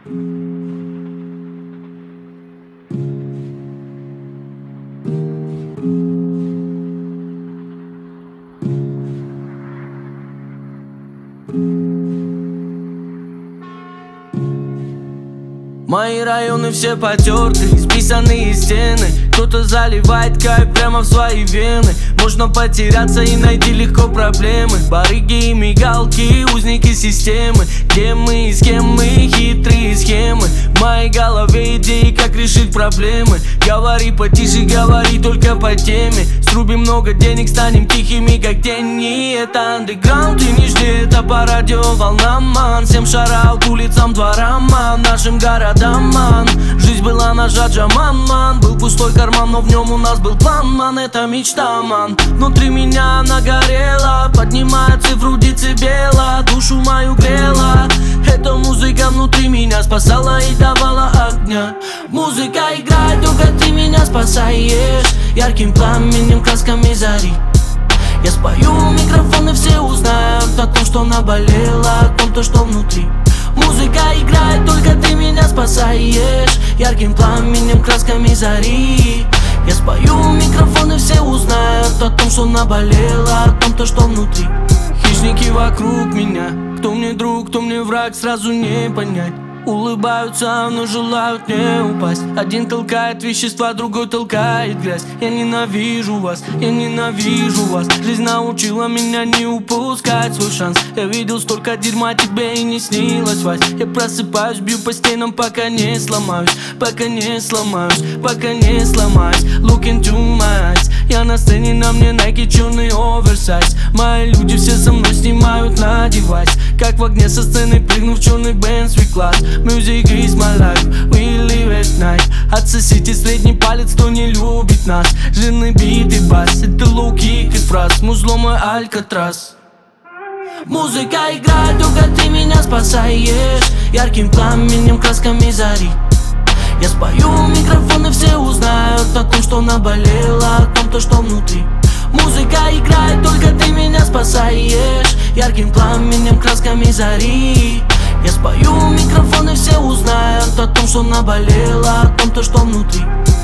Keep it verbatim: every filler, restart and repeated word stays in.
Мои районы все потерты, исписанные стены. Кто-то заливает кайф прямо в свои вены. Можно потеряться и найти легко проблемы. Барыги и мигалки, узники системы. Где мы и с кем мы, хитрые схемы. В моей голове идеи, как решить проблемы. Говори потише, говори только по теме. Срубим много денег, станем тихими, как тени. Это андеграунд, и не жди, это по радио волнам, ман. Всем шарал к улицам, дворам, ман. Нашим городам, ман. Жизнь была ножа Джаман, ман. Был пустой карман, но в нем у нас был план, ман. Это мечта, ман. Внутри меня она горела, поднимая цифру децибела, душу мою грела. Эта музыка внутри меня спасала и давала огня. Музыка играет, только ты меня спасаешь. Ярким пламенем, красками зари. Я спою в микрофон, и все узнают о том, что наболело, о том, то, что внутри. Музыка играет, только ты меня спасаешь. Ярким пламенем, красками зари. Я спою в микрофон, и все узнают о том, что наболело, о том, то, что внутри. Хищники вокруг меня, кто мне друг, кто мне враг, сразу не понять. Улыбаются, но желают не упасть. Один толкает вещества, другой толкает грязь. Я ненавижу вас, я ненавижу вас. Жизнь научила меня не упускать свой шанс. Я видел столько дерьма, тебе и не снилось, Вась. Я просыпаюсь, бью по стенам, пока не сломаюсь. Пока не сломаюсь, пока не сломаюсь. Look into my eyes. Я на сцене, на мне Nike, черный оверсайз. Мои люди все со мной снимают на девайс. Как в огне со сцены, прыгнув в черный Benz V-класс. Music is my life, we live at night. Отсосите средний палец, кто не любит нас. Жирный бит и бас, это лоу-кик и фраз. Музло мой Алькатрас. Музыка играет, только ты меня спасаешь. Ярким пламенем, красками зари. Я спою в микрофон, и все узнают о том, что наболело, о том, то, что внутри. Музыка играет, только ты меня спасаешь. Ярким пламенем, красками зари. Я спою в микрофон, и все узнают о том, что наболело, о том, то, что внутри.